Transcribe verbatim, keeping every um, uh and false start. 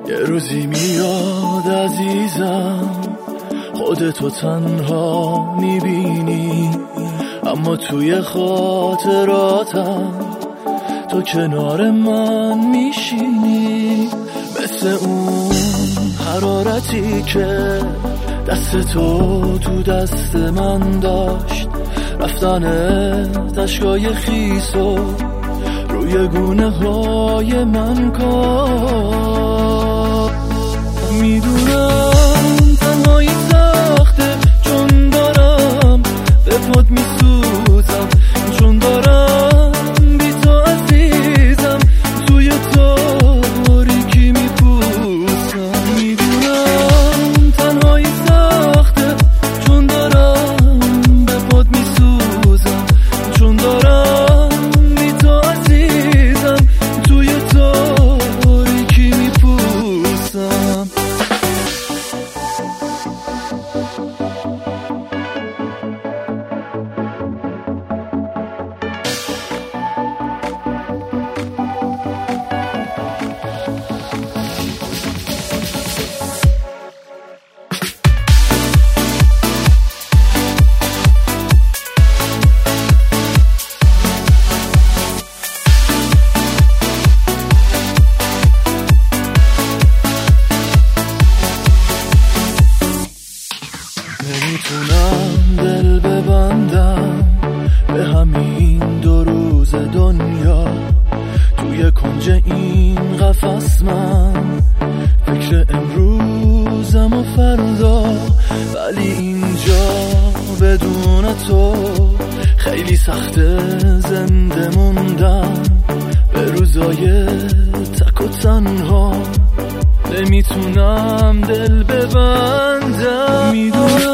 یه روزی میاد عزیزم خودتو تنها میبینی، اما توی خاطراتم تو کنار من میشینی، مثل اون حرارتی که دست تو تو دست من داشت، رفتن دشگاه خیس و روی گونه های من کار. میدونم تنهایی سخته چون دارم به پاد میسوزم، چون دارم بی تو عزیزم توی تاریکی میپوسم. میدونم تنهایی سخته چون دارم به پاد میسوزم، چون دارم بی تو عزیزم توی تاریکی میپوسم. نمیتونم دل ببندم به همین دو روز دنیا، توی کنج این قفس من فکر امروزم و فردا، ولی اینجا بدون تو خیلی سخته زنده موندم به روزای تک و تنها. نمیتونم دل ببندم، میدونم